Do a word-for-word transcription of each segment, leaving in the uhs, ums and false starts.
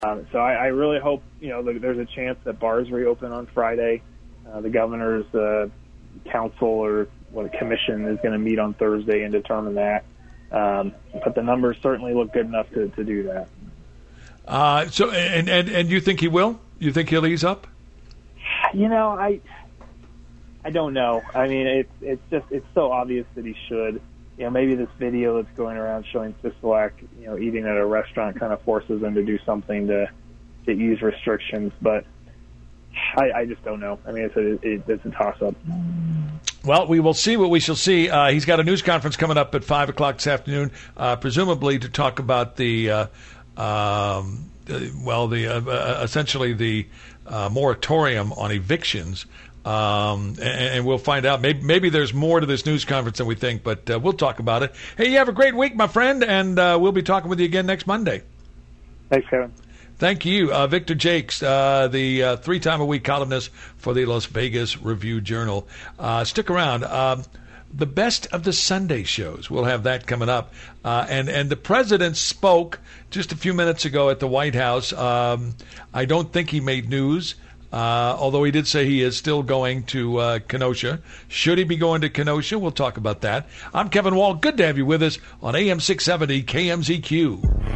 Um, so I, I really hope, you know, there's a chance that bars reopen on Friday. Uh, the governor's uh, council or what a commission is going to meet on Thursday and determine that. Um, but the numbers certainly look good enough to, to do that. Uh, so, and, and, and you think he will? You think he'll ease up? You know, I I don't know. I mean, it's it's just it's so obvious that he should. You know, maybe this video that's going around showing Sisolak, you know, eating at a restaurant kind of forces him to do something to to ease restrictions. But I, I just don't know. I mean, it's a it, it's a toss up. Well, we will see what we shall see. Uh, he's got a news conference coming up at five o'clock this afternoon, uh, presumably to talk about the. Uh, Um, well, the uh, essentially the uh, moratorium on evictions, um, and, and we'll find out. Maybe, maybe there's more to this news conference than we think, but uh, we'll talk about it. Hey, you have a great week, my friend, and uh, we'll be talking with you again next Monday. Thanks, Kevin. Thank you, uh, Victor Jakes, uh, the uh, three-time-a-week columnist for the Las Vegas Review-Journal. Uh, stick around. Um, The best of the Sunday shows. We'll have that coming up. Uh, and, and the president spoke just a few minutes ago at the White House. Um, I don't think he made news, uh, although he did say he is still going to uh, Kenosha. Should he be going to Kenosha? We'll talk about that. I'm Kevin Wall. Good to have you with us on A M six seventy K M Z Q.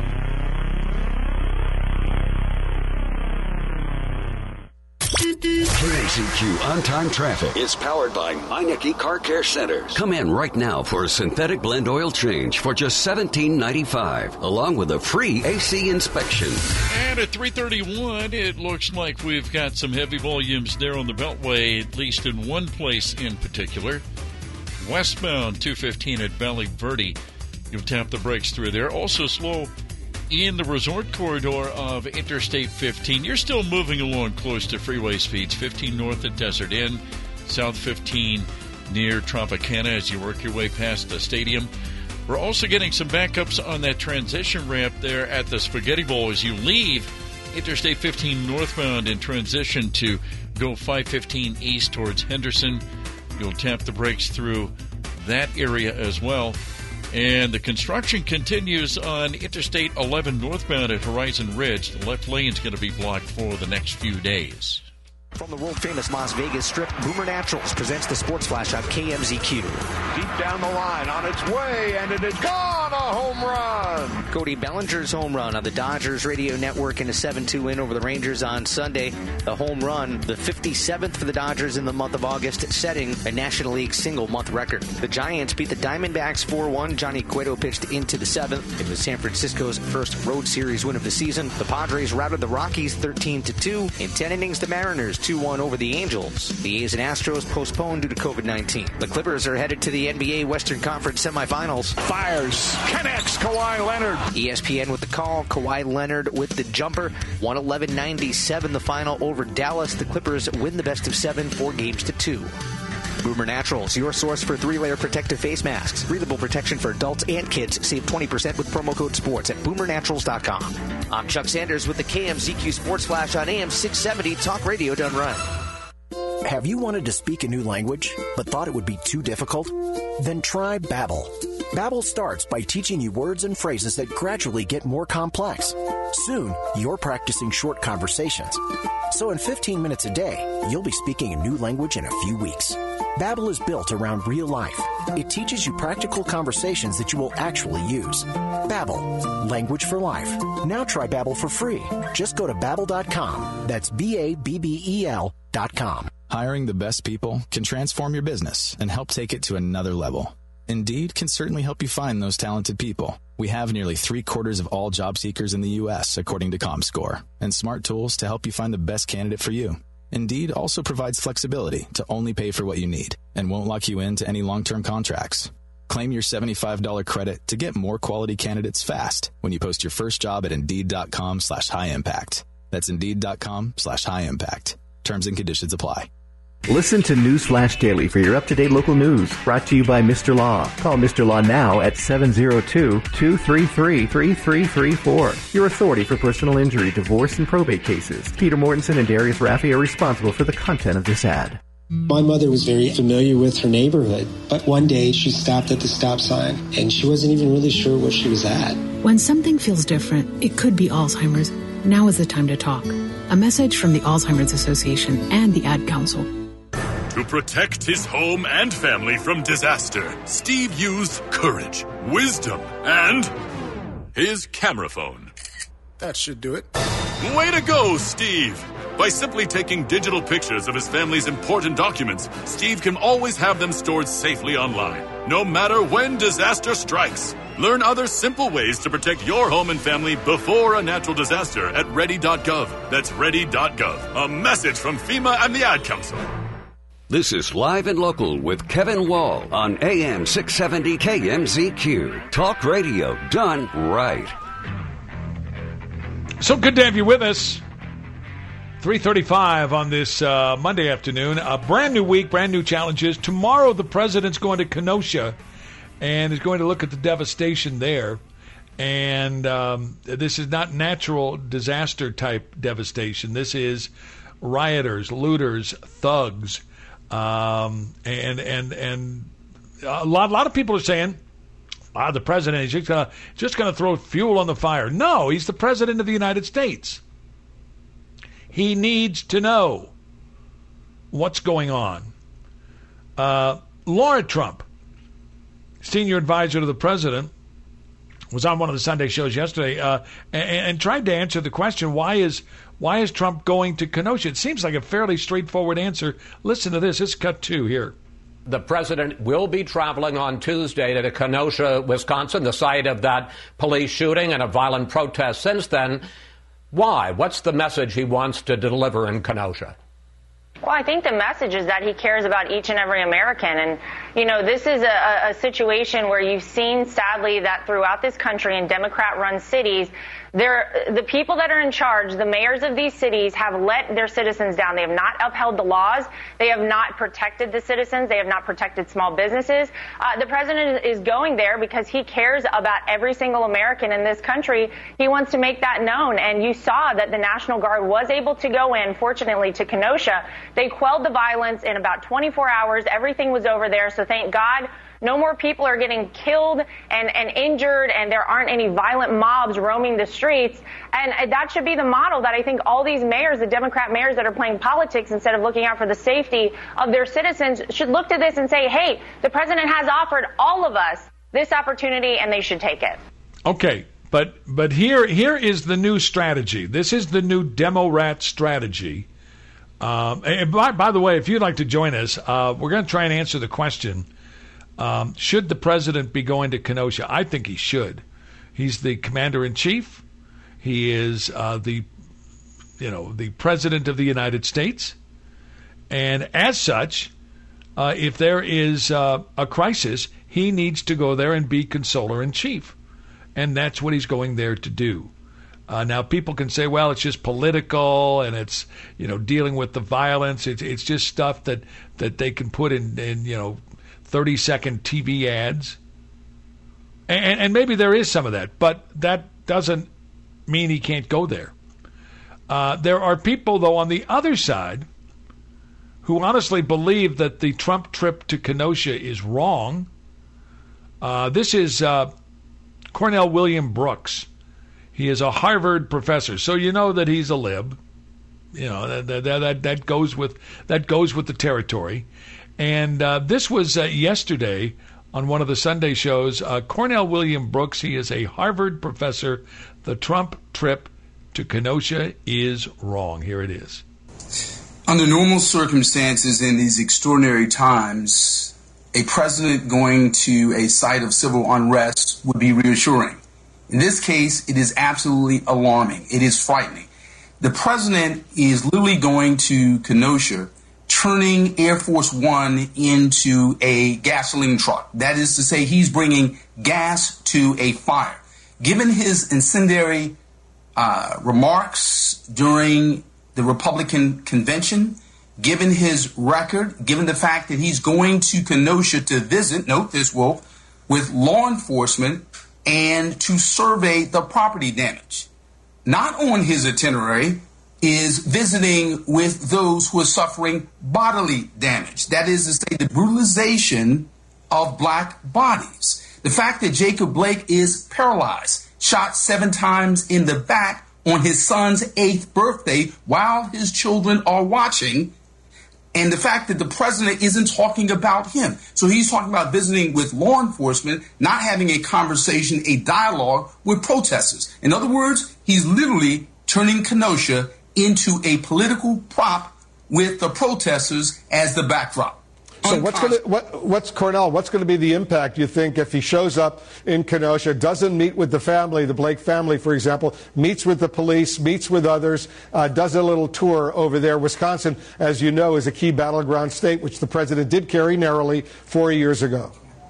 K M Z Q On-Time Traffic is powered by Meineke Car Care Centers. Come in right now for a synthetic blend oil change for just seventeen ninety-five, along with a free A C inspection. And at three thirty-one, it looks like we've got some heavy volumes there on the Beltway, at least in one place in particular. Westbound two fifteen at Valley Verde. You'll tap the brakes through there. Also slow in the resort corridor of Interstate fifteen. You're still moving along close to freeway speeds. fifteen north at Desert Inn, South fifteen near Tropicana as you work your way past the stadium. We're also getting some backups on that transition ramp there at the Spaghetti Bowl as you leave Interstate fifteen northbound and transition to go five fifteen east towards Henderson. You'll tap the brakes through that area as well. And the construction continues on Interstate eleven northbound at Horizon Ridge. The left lane is going to be blocked for the next few days. From the world-famous Las Vegas Strip, Boomer Naturals presents the Sports Flash on K M Z Q. Deep down the line, on its way, and it is gone, a home run! Cody Bellinger's home run on the Dodgers radio network in a seven two win over the Rangers on Sunday. The home run, the fifty-seventh for the Dodgers in the month of August, setting a National League single-month record. The Giants beat the Diamondbacks four one. Johnny Cueto pitched into the seventh. It was San Francisco's first road series win of the season. The Padres routed the Rockies thirteen to two. In ten innings, the Mariners two one over the Angels. The A's and Astros postponed due to covid nineteen. The Clippers are headed to the N B A Western Conference semifinals. Fires, connects, Kawhi Leonard. E S P N with the call. Kawhi Leonard with the jumper. one eleven ninety-seven the final over Dallas. The Clippers win the best of seven, four games to two. Boomer Naturals, your source for three-layer protective face masks. Breathable protection for adults and kids. Save twenty percent with promo code SPORTS at boomer naturals dot com. I'm Chuck Sanders with the K M Z Q Sports Flash on A M six seventy Talk Radio done right. Have you wanted to speak a new language, but thought it would be too difficult? Then try Babbel. Babbel starts by teaching you words and phrases that gradually get more complex. Soon, you're practicing short conversations. So in fifteen minutes a day, you'll be speaking a new language in a few weeks. Babbel is built around real life. It teaches you practical conversations that you will actually use. Babbel, language for life. Now try Babbel for free. Just go to babbel dot com. That's B A B B E L dot com. Hiring the best people can transform your business and help take it to another level. Indeed can certainly help you find those talented people. We have nearly three quarters of all job seekers in the U S, according to ComScore, and smart tools to help you find the best candidate for you. Indeed also provides flexibility to only pay for what you need and won't lock you into any long-term contracts. Claim your seventy-five dollars credit to get more quality candidates fast when you post your first job at Indeed.com slash high impact. That's Indeed.com slash high impact. Terms and conditions apply. Listen to Newsflash Daily for your up-to-date local news. Brought to you by Mister Law. Call Mister Law now at seven oh two, two three three, three three three four. Your authority for personal injury, divorce, and probate cases. Peter Mortensen and Darius Raffi are responsible for the content of this ad. My mother was very familiar with her neighborhood, but one day she stopped at the stop sign, and she wasn't even really sure where she was at. When something feels different, it could be Alzheimer's. Now is the time to talk. A message from the Alzheimer's Association and the Ad Council. To protect his home and family from disaster, Steve used courage, wisdom, and his camera phone. That should do it. Way to go, Steve! By simply taking digital pictures of his family's important documents, Steve can always have them stored safely online, no matter when disaster strikes. Learn other simple ways to protect your home and family before a natural disaster at ready dot gov. That's ready dot gov. A message from FEMA and the Ad Council. This is Live and Local with Kevin Wall on A M six seventy K M Z Q. Talk radio done right. So good to have you with us. three thirty-five on this uh, Monday afternoon. A brand new week, brand new challenges. Tomorrow the president's going to Kenosha and is going to look at the devastation there. And um, this is not natural disaster type devastation. This is rioters, looters, thugs. Um, and and and a lot, a lot of people are saying, ah, the president is just gonna, just going to throw fuel on the fire. No, he's the president of the United States. He needs to know what's going on. Uh, Laura Trump, senior advisor to the president, was on one of the Sunday shows yesterday uh, and, and tried to answer the question, why is why is Trump going to Kenosha? It seems like a fairly straightforward answer. Listen to this. It's cut two here. The president will be traveling on Tuesday to Kenosha, Wisconsin, the site of that police shooting and a violent protest since then. Why? What's the message he wants to deliver in Kenosha? Well, I think the message is that he cares about each and every American. And, you know, this is a, a situation where you've seen, sadly, that throughout this country in Democrat-run cities, They're, the people that are in charge, the mayors of these cities, have let their citizens down. They have not upheld the laws. They have not protected the citizens. They have not protected small businesses. Uh, the president is going there because he cares about every single American in this country. He wants to make that known. And you saw that the National Guard was able to go in, fortunately, to Kenosha. They quelled the violence in about twenty-four hours. Everything was over there. So thank God. No more people are getting killed and, and injured, and there aren't any violent mobs roaming the streets. And that should be the model that I think all these mayors, the Democrat mayors that are playing politics instead of looking out for the safety of their citizens, should look to this and say, hey, the president has offered all of us this opportunity, and they should take it. Okay, but but here here is the new strategy. This is the new Demo-Rat strategy. Um, and by, by the way, if you'd like to join us, uh, we're going to try and answer the question, Um, should the president be going to Kenosha? I think he should. He's the commander-in-chief. He is uh, the, you know, the president of the United States. And as such, uh, if there is uh, a crisis, he needs to go there and be consoler-in-chief. And that's what he's going there to do. Uh, now, people can say, well, it's just political and it's, you know, dealing with the violence. It's, it's just stuff that, that they can put in, in you know, thirty-second T V ads. And, and maybe there is some of that, but that doesn't mean he can't go there. Uh, there are people, though, on the other side who honestly believe that the Trump trip to Kenosha is wrong. Uh, this is uh, Cornell William Brooks. He is a Harvard professor, so you know that he's a lib. You know that that that, that goes with that goes with the territory. And uh, this was uh, yesterday on one of the Sunday shows. Uh, Cornell William Brooks, he is a Harvard professor. The Trump trip to Kenosha is wrong. Here it is. Under normal circumstances in these extraordinary times, a president going to a site of civil unrest would be reassuring. In this case, it is absolutely alarming. It is frightening. The president is literally going to Kenosha, turning Air Force One into a gasoline truck. That is to say, he's bringing gas to a fire. Given his incendiary uh, remarks during the Republican convention, given his record, given the fact that he's going to Kenosha to visit, note this, Wolf, with law enforcement and to survey the property damage. Not on his itinerary is visiting with those who are suffering bodily damage. That is to say, the brutalization of black bodies. The fact that Jacob Blake is paralyzed, shot seven times in the back on his son's eighth birthday while his children are watching, and the fact that the president isn't talking about him. So he's talking about visiting with law enforcement, not having a conversation, a dialogue with protesters. In other words, he's literally turning Kenosha into a political prop with the protesters as the backdrop. So what's going to what, what's Cornell? What's going to be the impact, you think, if he shows up in Kenosha, doesn't meet with the family, the Blake family, for example, meets with the police, meets with others, uh, does a little tour over there? Wisconsin, as you know, is a key battleground state, which the president did carry narrowly four years ago.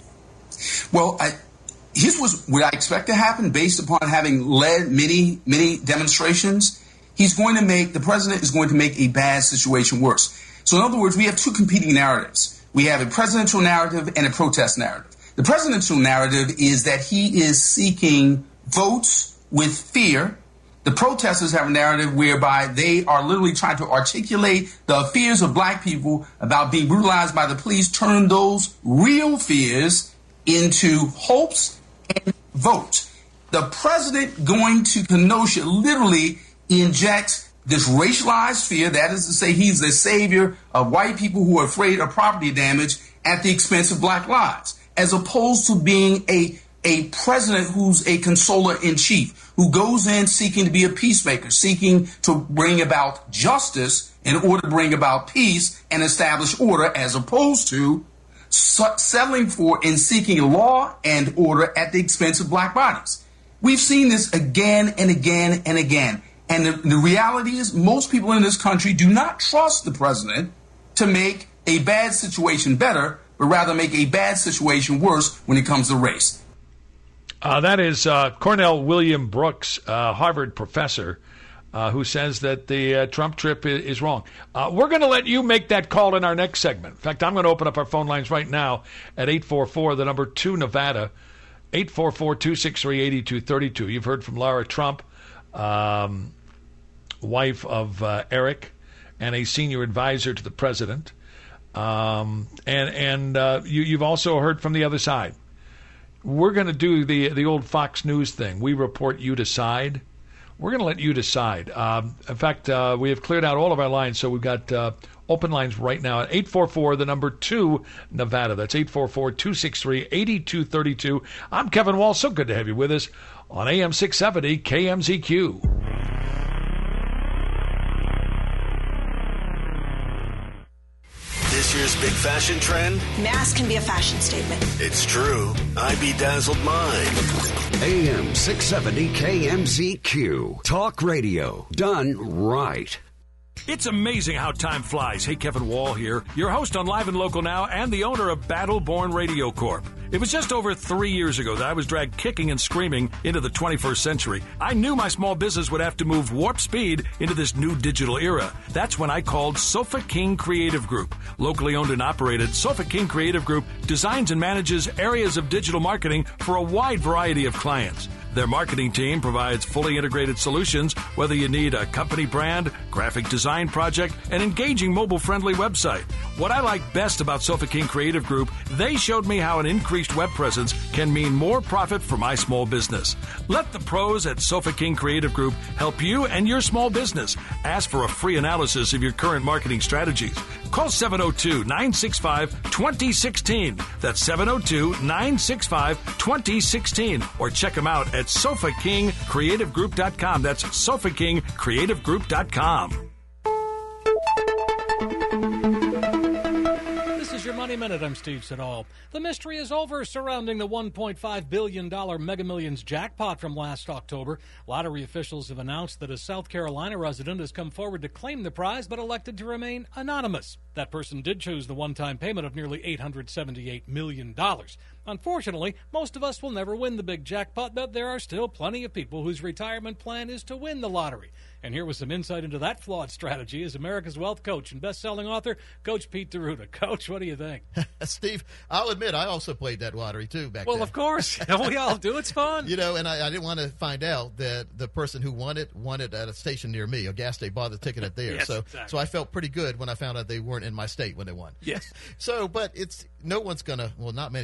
Well, I, here's what I expect to happen based upon having led many, many demonstrations. He's going to make, the president is going to make a bad situation worse. So in other words, we have two competing narratives. We have a presidential narrative and a protest narrative. The presidential narrative is that he is seeking votes with fear. The protesters have a narrative whereby they are literally trying to articulate the fears of black people about being brutalized by the police, turn those real fears into hopes and votes. The president going to Kenosha literally injects this racialized fear, that is to say he's the savior of white people who are afraid of property damage at the expense of black lives, as opposed to being a, a president who's a consoler-in-chief, who goes in seeking to be a peacemaker, seeking to bring about justice in order to bring about peace and establish order, as opposed to settling for and seeking law and order at the expense of black bodies. We've seen this again and again and again. And the, the reality is most people in this country do not trust the president to make a bad situation better, but rather make a bad situation worse when it comes to race. Uh, that is uh, Cornell William Brooks, uh, Harvard professor, uh, who says that the uh, Trump trip is, is wrong. Uh, we're going to let you make that call in our next segment. In fact, I'm going to open up our phone lines right now at eight four four, the number two, Nevada, eight four four, two six three, eight two three two. You've heard from Lara Trump, Um, wife of uh, Eric, and a senior advisor to the president. Um, and and uh, you, you've also heard from the other side. We're going to do the the old Fox News thing. We report, you decide. We're going to let you decide. Um, in fact, uh, we have cleared out all of our lines, so we've got uh, open lines right now at eight four four, the number two, Nevada. That's eight four four, two six three, eight two three two. I'm Kevin Wall. So good to have you with us on A M six seventy K M Z Q. This year's big fashion trend? Mass can be a fashion statement. It's true. I bedazzled mine. A M six seventy K M Z Q. Talk radio done right. It's amazing how time flies. Hey, Kevin Wall here, your host on Live and Local Now and the owner of Battleborn Radio Corp. It was just over three years ago that I was dragged kicking and screaming into the twenty-first century. I knew my small business would have to move warp speed into this new digital era. That's when I called Sofa King Creative Group. Locally owned and operated, Sofa King Creative Group designs and manages areas of digital marketing for a wide variety of clients. Their marketing team provides fully integrated solutions, whether you need a company brand, graphic design project, an engaging mobile-friendly website. What I like best about Sofa King Creative Group, they showed me how an increased web presence can mean more profit for my small business. Let the pros at Sofa King Creative Group help you and your small business. Ask for a free analysis of your current marketing strategies. Call seven oh two, nine six five, two oh one six. That's seven oh two, nine six five, two oh one six. Or check them out at sofa king creative group dot com. That's sofa king creative group dot com. This is your Money Minute. I'm Steve Siddall. The mystery is over surrounding the one point five billion dollars Mega Millions jackpot from last October. Lottery officials have announced that a South Carolina resident has come forward to claim the prize but elected to remain anonymous. That person did choose the one-time payment of nearly eight hundred seventy-eight million dollars. Unfortunately, most of us will never win the big jackpot, but there are still plenty of people whose retirement plan is to win the lottery. And here was some insight into that flawed strategy is America's wealth coach and best-selling author, Coach Pete D'Arruda. Coach, what do you think? Steve, I'll admit I also played that lottery, too, back well, then. Well, of course. We all do. It's fun. You know, and I, I didn't want to find out that the person who won it won it at a station near me, a gas station, bought the ticket at there. Yes, so, exactly. so I felt pretty good when I found out they weren't in my state when they won. Yes. So, but it's no one's going to, well, not many people are going to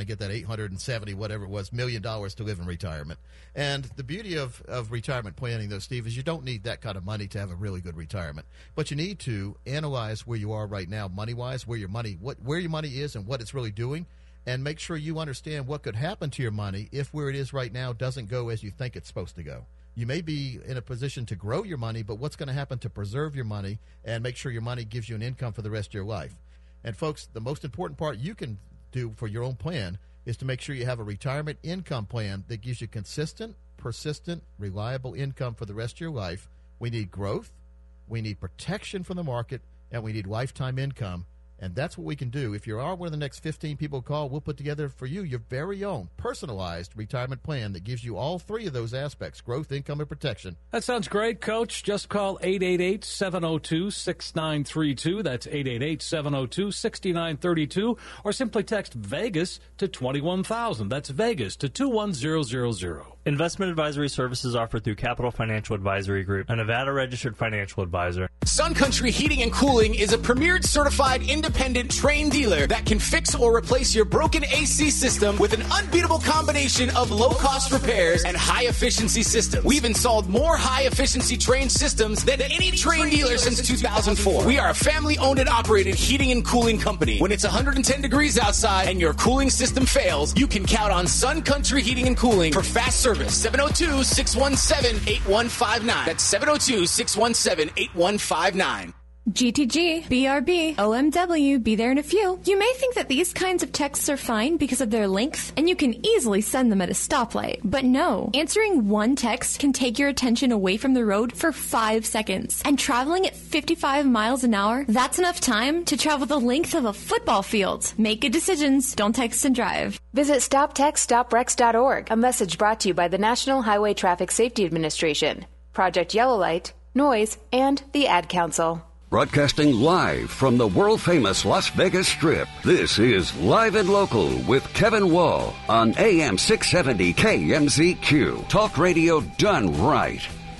to get that eight hundred seventy, whatever it was, million dollars to live in retirement. And the beauty of, of retirement planning, though, Steve, is you don't need that kind of money to have a really good retirement. But you need to analyze where you are right now, money-wise, where your money, what where your money is and what it's really doing, and make sure you understand what could happen to your money if where it is right now doesn't go as you think it's supposed to go. You may be in a position to grow your money, but what's going to happen to preserve your money and make sure your money gives you an income for the rest of your life? And, folks, the most important part you can do for your own plan is to make sure you have a retirement income plan that gives you consistent, persistent, reliable income for the rest of your life. We need growth, we need protection from the market, and we need lifetime income. And that's what we can do. If you are one of the next fifteen people call, we'll put together for you your very own personalized retirement plan that gives you all three of those aspects, growth, income, and protection. That sounds great, Coach. Just call eight eight eight, seven oh two, six nine three two. That's eight eight eight, seven oh two, six nine three two. Or simply text VEGAS to twenty-one thousand. That's VEGAS to two one zero zero zero. Investment advisory services offered through Capital Financial Advisory Group, a Nevada-registered financial advisor. Sun Country Heating and Cooling is a premier certified independent trained dealer that can fix or replace your broken A C system with an unbeatable combination of low-cost repairs and high-efficiency systems. We've installed more high-efficiency trained systems than any trained dealer since two thousand four. We are a family-owned and operated heating and cooling company. When it's one hundred ten degrees outside and your cooling system fails, you can count on Sun Country Heating and Cooling for fast service. seven oh two, six one seven, eight one five nine. That's seven oh two, six one seven, eight one five nine. G T G, B R B, O M W, be there in a few. You may think that these kinds of texts are fine because of their length, and you can easily send them at a stoplight. But no, answering one text can take your attention away from the road for five seconds. And traveling at fifty-five miles an hour, that's enough time to travel the length of a football field. Make good decisions. Don't text and drive. Visit stop text stop wrecks dot org. A message brought to you by the National Highway Traffic Safety Administration, Project Yellow Light, Noise, and the Ad Council. Broadcasting live from the world-famous Las Vegas Strip, this is Live and Local with Kevin Wall on A M six seventy K M Z Q. Talk radio done right.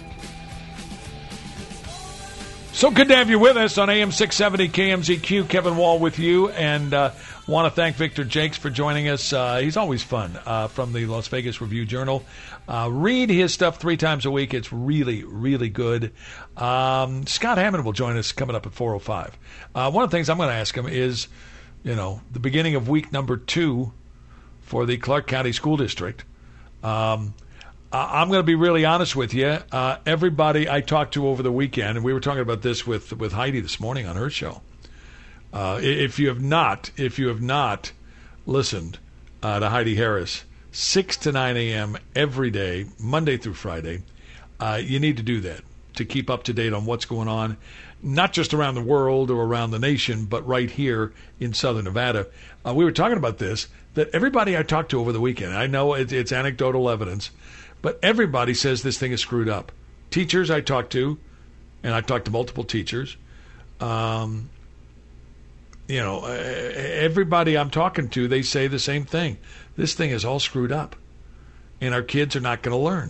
So good to have you with us on A M six seventy K M Z Q. Kevin Wall with you, and uh, want to thank Victor Jakes for joining us. Uh, he's always fun uh, from the Las Vegas Review-Journal. Uh, read his stuff three times a week. It's really, really good. Um, Scott Hammond will join us coming up at four oh five. Uh, one of the things I'm going to ask him is, you know, the beginning of week number two for the Clark County School District. Um, I'm going to be really honest with you. Uh, everybody I talked to over the weekend, and we were talking about this with, with Heidi this morning on her show. Uh, if you have not, if you have not listened uh, to Heidi Harris, six to nine a.m. every day, Monday through Friday, uh, you need to do that to keep up to date on what's going on, not just around the world or around the nation, but right here in Southern Nevada. Uh, we were talking about this, that everybody I talked to over the weekend, I know it, it's anecdotal evidence, but everybody says this thing is screwed up. Teachers I talked to, and I talked to multiple teachers, um, you know, everybody I'm talking to, they say the same thing. This thing is all screwed up, and our kids are not going to learn.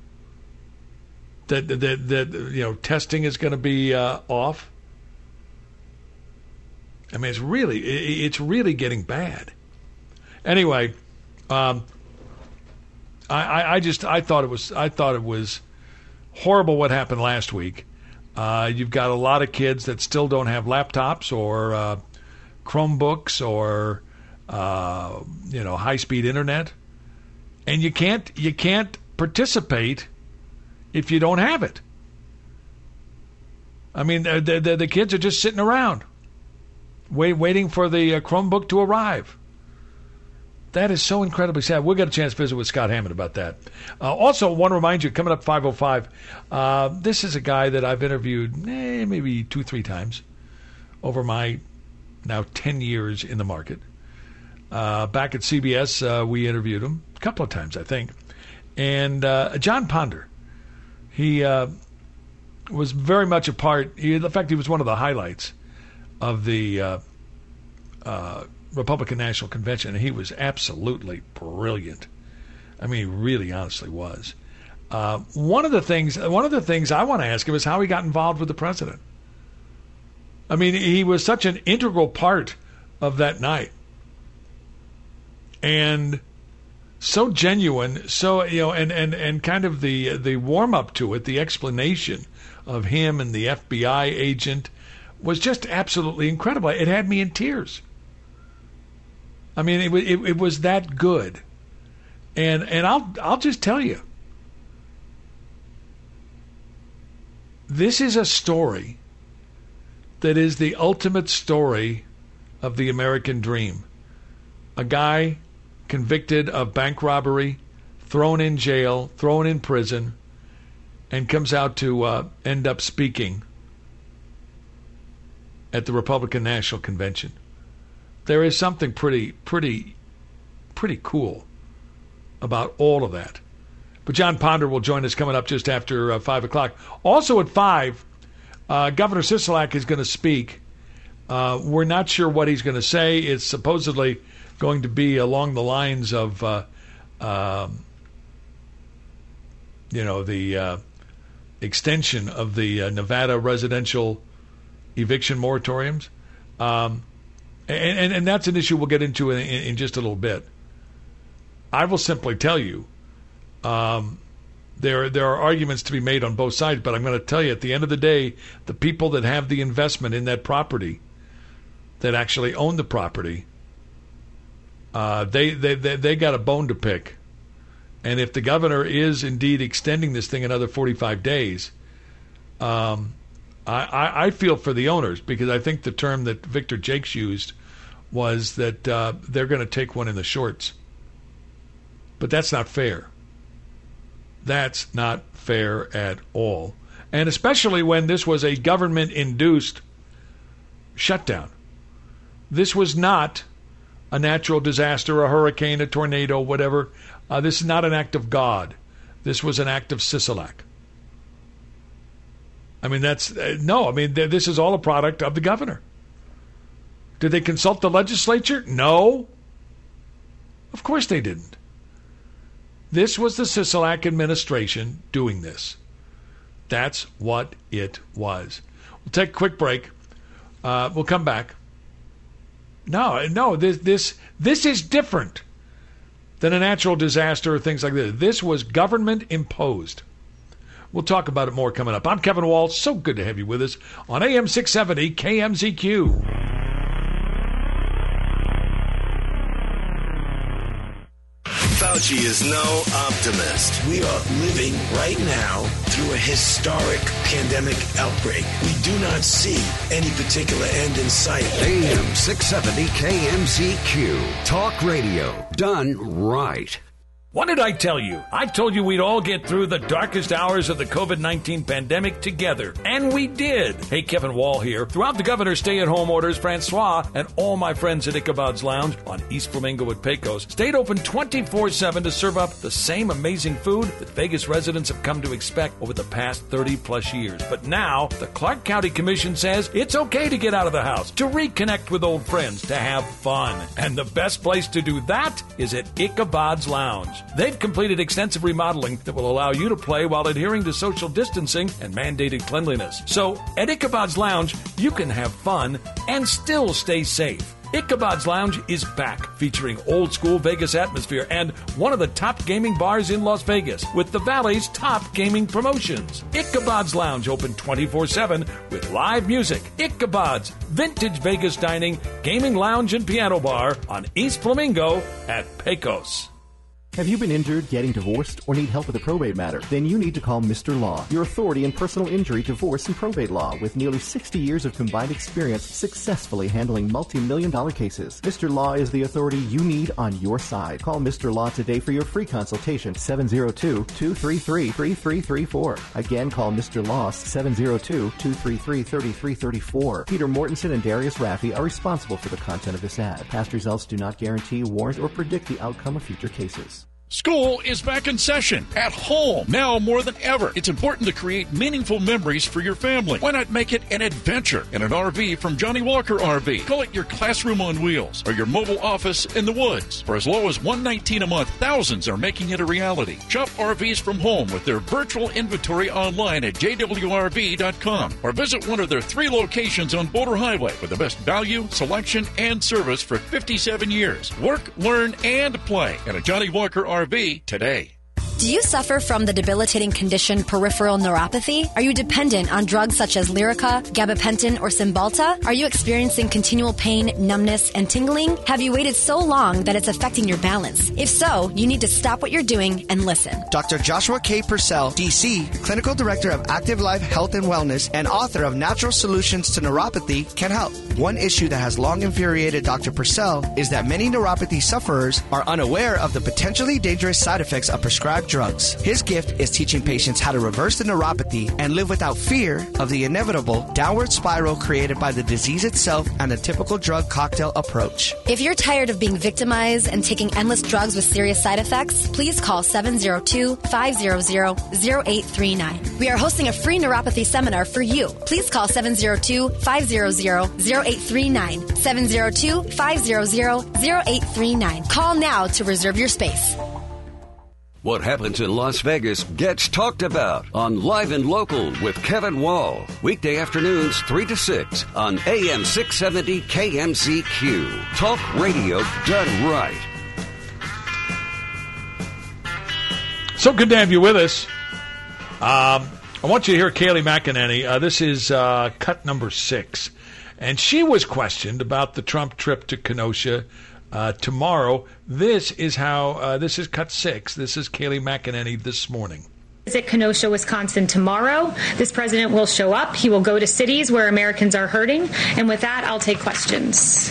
That, that, that, you know, testing is going to be uh, off. I mean, it's really, it's really getting bad. Anyway, um, I, I just, I thought it was, I thought it was horrible what happened last week. Uh, you've got a lot of kids that still don't have laptops or uh, Chromebooks or uh, you know, high-speed internet, and you can't, you can't participate if you don't have it. I mean, the, the, the kids are just sitting around, wait, waiting for the uh, Chromebook to arrive. That is so incredibly sad. We'll get a chance to visit with Scott Hammond about that. Uh, also, want to remind you, coming up five oh five, uh, this is a guy that I've interviewed eh, maybe two, three times over my now ten years in the market. Uh, back at C B S, uh, we interviewed him a couple of times, I think. And uh, John Ponder, he uh, was very much a part. He, in fact, he was one of the highlights of the uh, uh, Republican National Convention, and he was absolutely brilliant. I mean, he really, honestly was. Uh, one of the things, one of the things I want to ask him is how he got involved with the president. I mean, he was such an integral part of that night. and so genuine, so, you know, and, and, and kind of the the warm up to it, the explanation of him and the F B I agent was just absolutely incredible. It had me in tears. I mean, it it, it was that good, and and I'll I'll just tell you, this is a story that is the ultimate story of the American dream. A guy convicted of bank robbery, thrown in jail, thrown in prison, and comes out to uh, end up speaking at the Republican National Convention. There is something pretty, pretty, pretty cool about all of that. But John Ponder will join us coming up just after uh, five o'clock. Also at five, uh, Governor Sisolak is going to speak. Uh, we're not sure what he's going to say. It's supposedly going to be along the lines of, uh, um, you know, the uh, extension of the uh, Nevada residential eviction moratoriums. Um, and, and, and that's an issue we'll get into in, in, in just a little bit. I will simply tell you, um, there, there are arguments to be made on both sides, but I'm going to tell you, at the end of the day, the people that have the investment in that property, that actually own the property, Uh, they, they they they got a bone to pick. And if the governor is indeed extending this thing another forty-five days, um, I, I, I feel for the owners, because I think the term that Victor Jakes used was that uh, they're going to take one in the shorts. But that's not fair. That's not fair at all. And especially when this was a government-induced shutdown. This was not a natural disaster, a hurricane, a tornado, whatever. Uh, this is not an act of God. This was an act of Sisolak. I mean, that's uh, no. I mean, th- this is all a product of the governor. Did they consult the legislature? No. Of course they didn't. This was the Sisolak administration doing this. That's what it was. We'll take a quick break. Uh, we'll come back. No, no, this this this is different than a natural disaster or things like this. This was government imposed. We'll talk about it more coming up. I'm Kevin Wall. So good to have you with us on A M six seventy K M Z Q. Fauci is no optimist. We are living right now through a historic pandemic outbreak. We do not see any particular end in sight. A M six seventy K M Z Q. Talk radio done right. What did I tell you? I told you we'd all get through the darkest hours of the covid nineteen pandemic together. And we did. Hey, Kevin Wall here. Throughout the governor's stay-at-home orders, Francois and all my friends at Ichabod's Lounge on East Flamingo at Pecos stayed open twenty-four seven to serve up the same amazing food that Vegas residents have come to expect over the past thirty plus years. But now, the Clark County Commission says it's okay to get out of the house, to reconnect with old friends, to have fun. And the best place to do that is at Ichabod's Lounge. They've completed extensive remodeling that will allow you to play while adhering to social distancing and mandated cleanliness. So, at Ichabod's Lounge, you can have fun and still stay safe. Ichabod's Lounge is back, featuring old-school Vegas atmosphere and one of the top gaming bars in Las Vegas, with the Valley's top gaming promotions. Ichabod's Lounge, open twenty-four seven with live music. Ichabod's, vintage Vegas dining, gaming lounge, and piano bar on East Flamingo at Pecos. Have you been injured, getting divorced, or need help with a probate matter? Then you need to call Mister Law, your authority in personal injury, divorce, and probate law, with nearly sixty years of combined experience successfully handling multi-million dollar cases. Mister Law is the authority you need on your side. Call Mister Law today for your free consultation, seven oh two, two three three, three three three four. Again, call Mister Law, seven oh two, two three three, three three three four. Peter Mortensen and Darius Raffi are responsible for the content of this ad. Past results do not guarantee, warrant, or predict the outcome of future cases. School is back in session at home. Now more than ever, it's important to create meaningful memories for your family. Why not make it an adventure in an R V from Johnny Walker R V? Call it your classroom on wheels or your mobile office in the woods. For as low as one hundred nineteen dollars a month, thousands are making it a reality. Shop R Vs from home with their virtual inventory online at j w r v dot com or visit one of their three locations on Boulder Highway with the best value, selection, and service for fifty-seven years. Work, learn, and play at a Johnny Walker R V today. Do you suffer from the debilitating condition peripheral neuropathy? Are you dependent on drugs such as Lyrica, gabapentin, or Cymbalta? Are you experiencing continual pain, numbness, and tingling? Have you waited so long that it's affecting your balance? If so, you need to stop what you're doing and listen. Doctor Joshua K. Purcell, D C, Clinical Director of Active Life Health and Wellness and author of Natural Solutions to Neuropathy, can help. One issue that has long infuriated Doctor Purcell is that many neuropathy sufferers are unaware of the potentially dangerous side effects of prescribed drugs. His gift is teaching patients how to reverse the neuropathy and live without fear of the inevitable downward spiral created by the disease itself and the typical drug cocktail approach. If you're tired of being victimized and taking endless drugs with serious side effects, please call seven zero two, five zero zero, zero eight three nine. We are hosting a free neuropathy seminar for you. Please call seven zero two, five zero zero, zero eight three nine. seven zero two, five zero zero, zero eight three nine. Call now to reserve your space. What happens in Las Vegas gets talked about on Live and Local with Kevin Wall. Weekday afternoons three to six on A M six seventy K M Z Q. Talk radio done right. So good to have you with us. Um, I want you to hear Kayleigh McEnany. Uh, this is uh, cut number six. And she was questioned about the Trump trip to Kenosha uh, tomorrow. This is how, uh, this is cut six. This is Kayleigh McEnany this morning. Visit Kenosha, Wisconsin tomorrow. This president will show up. He will go to cities where Americans are hurting. And with that, I'll take questions.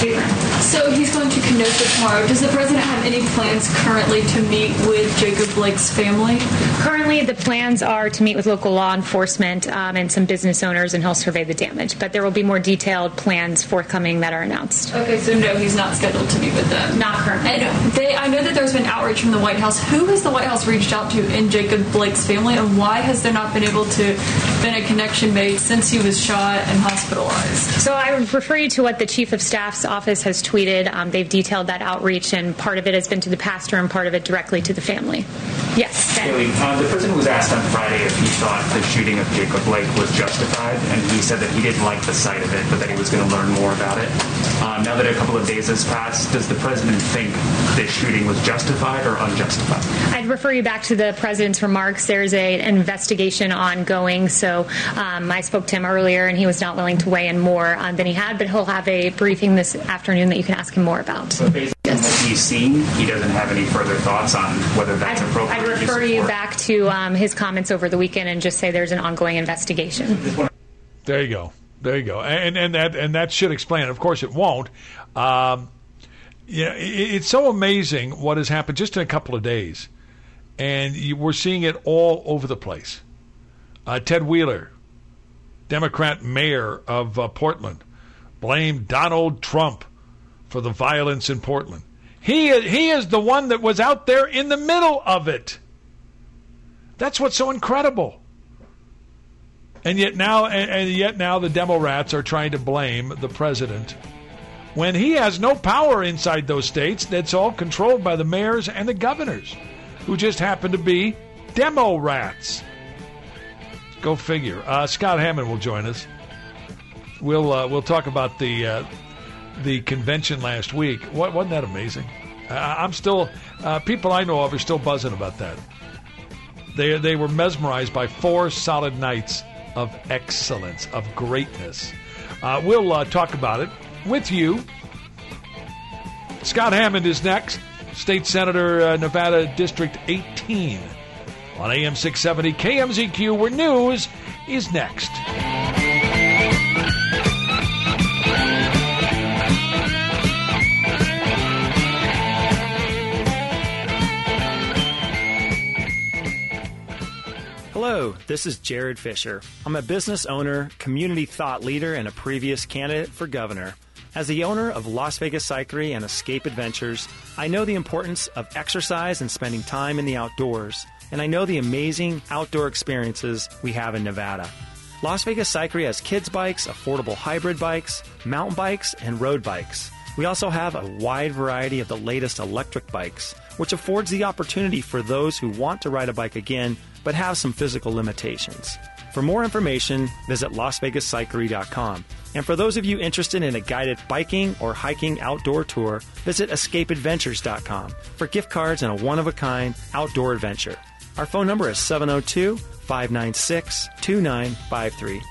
So he's going to Kenosha tomorrow. Does the president have any plans currently to meet with Jacob Blake's family? Currently, the plans are to meet with local law enforcement um, and some business owners, and he'll survey the damage. But there will be more detailed plans forthcoming that are announced. Okay, so no, he's not scheduled to meet with them. Not currently. And they, I know that there's been outreach from the White House. Who has the White House reached out to in Jacob Blake's family, and why has there not been able to been a connection made since he was shot and hospitalized? So I would refer you to what the Chief of Staff's office has tweeted. Um, they've detailed that outreach, and part of it has been to the pastor and part of it directly to the family. Yes. Kayleigh, uh, the president was asked on Friday if he thought the shooting of Jacob Blake was justified, and he said that he didn't like the sight of it, but that he was going to learn more about it. Uh, now that a couple of days has passed, does the president think this shooting was justified or unjustified? I'd refer you back to the president's remarks. There's a, an investigation ongoing, so um, I spoke to him earlier, and he was not willing to weigh in more um, than he had, but he'll have a briefing this afternoon that you can ask him more about. So based on what he's seen, he doesn't have any further thoughts on whether that's I'd, appropriate. I'd refer you back to um, his comments over the weekend and just say there's an ongoing investigation. There you go. There you go. And and that and that should explain it. Of course, it won't. Um, yeah, it, it's so amazing what has happened just in a couple of days, and you, we're seeing it all over the place. Uh, Ted Wheeler, Democrat mayor of uh, Portland, blamed Donald Trump for the violence in Portland. He he is the one that was out there in the middle of it. That's what's so incredible. And yet now, and, and yet now, the demo rats are trying to blame the president when he has no power inside those states. That's all controlled by the mayors and the governors, who just happen to be demo rats. Go figure. Uh, Scott Hammond will join us. We'll uh, we'll talk about the uh, the convention last week. What, wasn't that amazing? Uh, I'm still uh, people I know of are still buzzing about that. They they were mesmerized by four solid nights of excellence, of greatness. Uh, we'll uh, talk about it with you. Scott Hammond is next. State Senator, uh, Nevada District eighteen. On A M six seventy K M Z Q, where news is next. Hello, this is Jared Fisher. I'm a business owner, community thought leader, and a previous candidate for governor. As the owner of Las Vegas Cyclery and Escape Adventures, I know the importance of exercise and spending time in the outdoors, and I know the amazing outdoor experiences we have in Nevada. Las Vegas Cyclery has kids bikes, affordable hybrid bikes, mountain bikes, and road bikes. We also have a wide variety of the latest electric bikes, which affords the opportunity for those who want to ride a bike again but have some physical limitations. For more information, visit las vegas cyclery dot com. And for those of you interested in a guided biking or hiking outdoor tour, visit escape adventures dot com for gift cards and a one-of-a-kind outdoor adventure. Our phone number is seven oh two, five nine six, two nine five three.